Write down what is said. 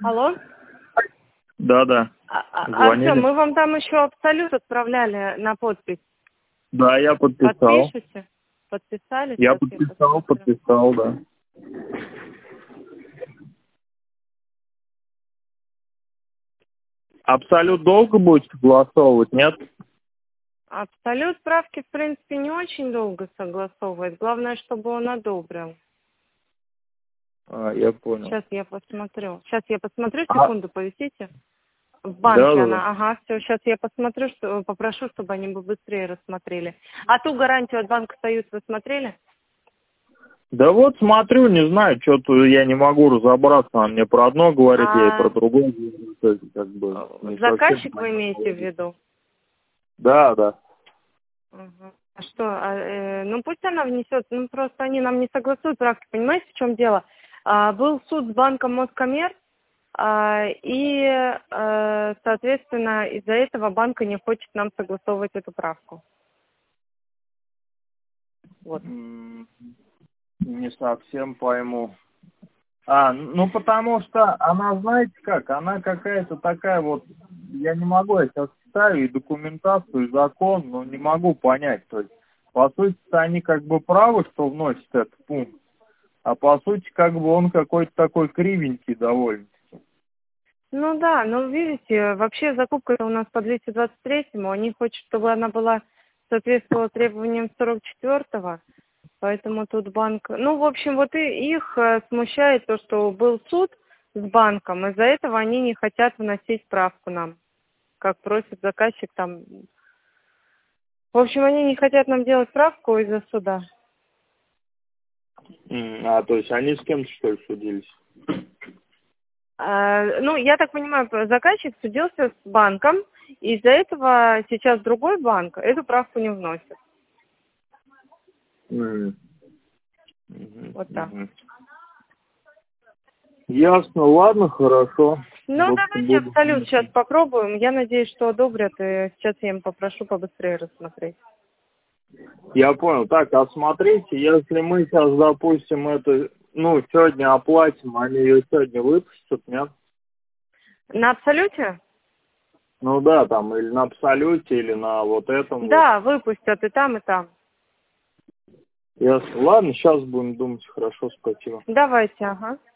Алло? Да. Звонили. Артем, мы вам там еще Абсолют отправляли на подпись. Да, я подписал. Подпишите? Подписали? Я Сейчас подписал, да. Абсолют долго будет согласовывать, нет? Абсолют справки, в принципе, не очень долго согласовывает. Главное, чтобы он одобрил. Я понял. Сейчас я посмотрю. Секунду, повисите. В банке Да. она. Ага, все, сейчас я посмотрю, попрошу, чтобы они бы быстрее рассмотрели. А ту гарантию от Банка Союз вы смотрели? Да вот смотрю, не знаю, что-то я не могу разобраться. Она мне про одно говорит, я и про другое говорю. То есть, как бы, не Заказчик совсем вы имеете в виду? Да. Ага. А что? Ну пусть она внесет, ну просто они нам не согласуют справки. Понимаете, в чем дело? Был суд с банком Москоммерц, и, соответственно, из-за этого банк не хочет нам согласовывать эту правку. Вот. Не совсем пойму. Ну потому что она, знаете как, она какая-то такая вот, я не могу, я сейчас читаю и документацию, и закон, но не могу понять. То есть, по сути, они как бы правы, что вносят этот пункт, а по сути, как бы он какой-то такой кривенький довольно. Ну да, ну видите, вообще закупка у нас по 223-му, они хотят, чтобы она была соответствовала требованиям 44-го, поэтому тут банк... Ну, в общем, вот и их смущает то, что был суд с банком, из-за этого они не хотят вносить справку нам, как просит заказчик там. В общем, они не хотят нам делать справку из-за суда. То есть они с кем-то, что ли, судились? Ну, я так понимаю, заказчик судился с банком, и из-за этого сейчас другой банк эту правку не вносит. Вот так. Ясно, ладно, хорошо. Ну, давайте Абсолют сейчас попробуем. Я надеюсь, что одобрят, и сейчас я им попрошу побыстрее рассмотреть. Я понял. Так, а смотрите, если мы сейчас, допустим, это, сегодня оплатим, они ее сегодня выпустят, нет? На Абсолюте? Ну да, там, или на Абсолюте, или на вот этом. Да, выпустят и там, и там. Ясно. Ладно, сейчас будем думать. Хорошо, спасибо. Давайте, ага.